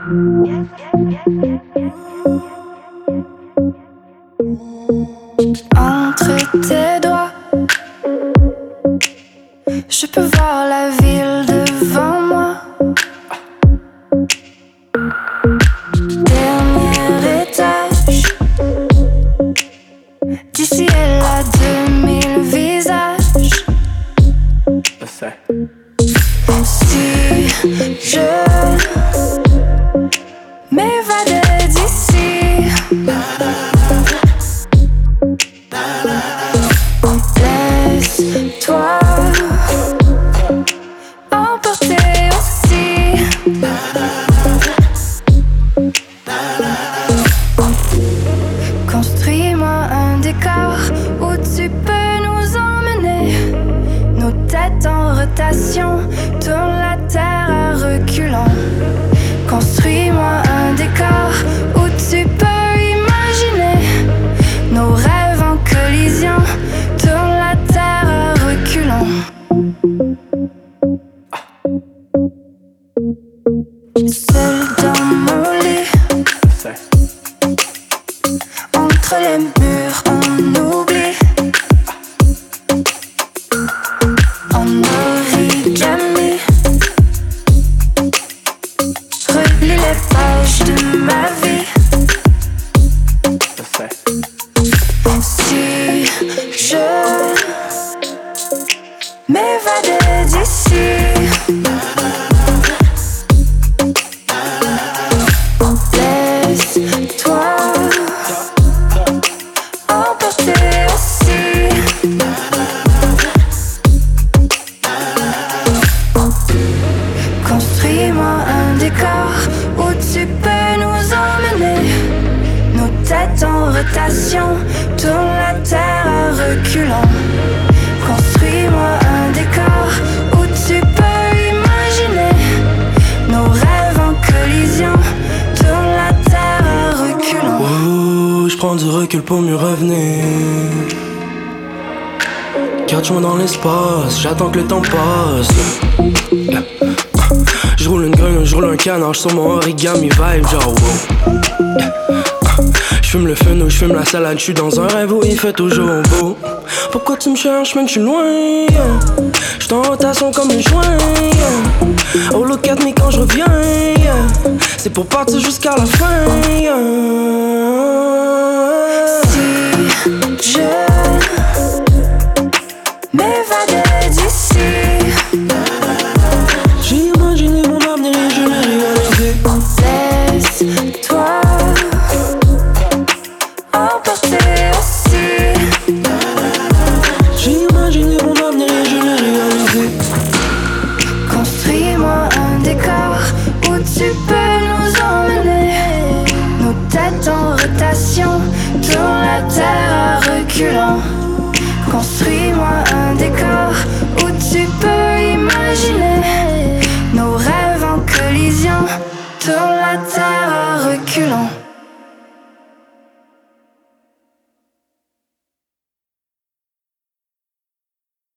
Entre tes doigts, je peux voir la ville devant moi. Dernier étage, d'ici elle a 2000 visages. Si je m'évadais d'ici, laisse-toi emporter aussi. Construis-moi un décor où tu peux nous emmener. Nos têtes en rotation, tourne la terre à reculons. Construis-moi un décor où tu peux imaginer. Nos rêves en collision, tourne la terre à reculons. Seul dans mon lit, entre les murs on oublie. En origami, relis les pages de ma vie. Si je m'évadais d'ici, laisse-toi emporter aussi. Construis-moi un décor où tu peux nous emmener. Nos têtes en rotation, tourne la terre à reculons. Construis-moi un décor où tu peux imaginer. Nos rêves en collision, tourne la terre à reculons. Oh, j'prends du recul pour mieux revenir. Catch-moi dans l'espace, j'attends que le temps passe. J'roule une grenouille, j'roule un canard, j'suis sur mon origami vibe, genre wow. J'fume le fun ou j'fume la salade, j'suis dans un rêve où il fait toujours beau. Pourquoi tu me cherches, man, j'suis loin. J'suis en rotation comme un joint. Oh look at me quand j'reviens. C'est pour partir jusqu'à la fin. Si je m'évadais d'ici, j'ai imaginé mon avenir et je l'ai réalisé. laisse-toi emporter aussi. J'ai imaginé mon avenir et je l'ai réalisé. Construis-moi un décor où tu peux nous emmener. Nos têtes en rotation, tourne la terre à reculons. Construis-moi un décor où tu peux imaginer. Nos rêves en collision, tourne la terre à reculons.